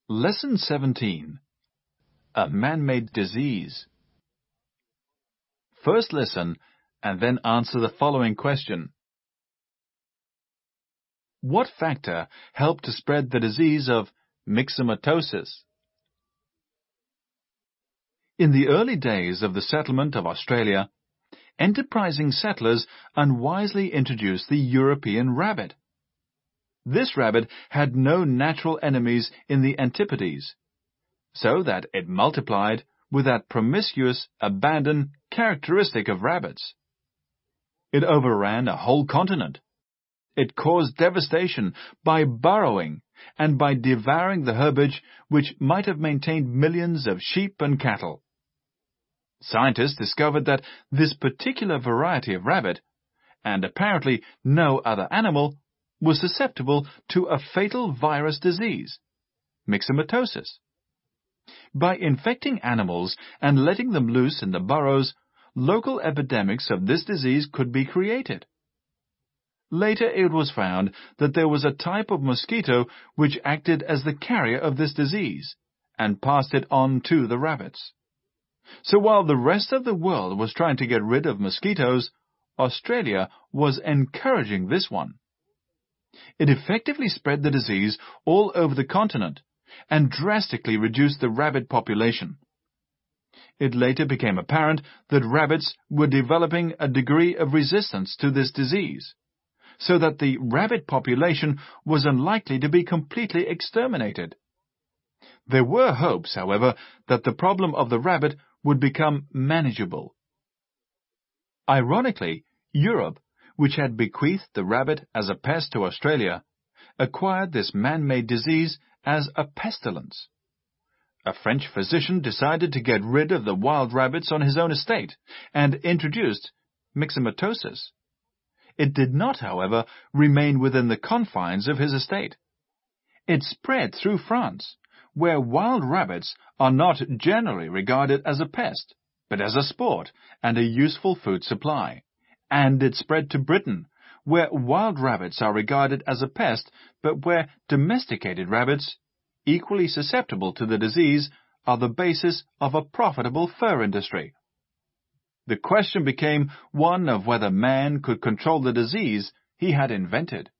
Lesson 17. A man-made disease. First listen and then answer the following question. What factor helped to spread the disease of myxomatosis? In the early days of the settlement of Australia, enterprising settlers unwisely introduced the European rabbit. This rabbit had no natural enemies in the antipodes, so that it multiplied with that promiscuous abandon characteristic of rabbits. It overran a whole continent. It caused devastation by burrowing and by devouring the herbage which might have maintained millions of sheep and cattle. Scientists discovered that this particular variety of rabbit, and apparently no other animal, was susceptible to a fatal virus disease, myxomatosis. By infecting animals and letting them loose in the burrows, local epidemics of this disease could be created. Later it was found that there was a type of mosquito which acted as the carrier of this disease and passed it on to the rabbits. So while the rest of the world was trying to get rid of mosquitoes, Australia was encouraging this one. It effectively spread the disease all over the continent and drastically reduced the rabbit population. It later became apparent that rabbits were developing a degree of resistance to this disease, so that the rabbit population was unlikely to be completely exterminated. There were hopes, however, that the problem of the rabbit would become manageable. Ironically, Europe, which had bequeathed the rabbit as a pest to Australia, acquired this man-made disease as a pestilence. A French physician decided to get rid of the wild rabbits on his own estate and introduced myxomatosis. It did not, however, remain within the confines of his estate. It spread through France, where wild rabbits are not generally regarded as a pest, but as a sport and a useful food supply. And it spread to Britain, where wild rabbits are regarded as a pest, but where domesticated rabbits, equally susceptible to the disease, are the basis of a profitable fur industry. The question became one of whether man could control the disease he had invented.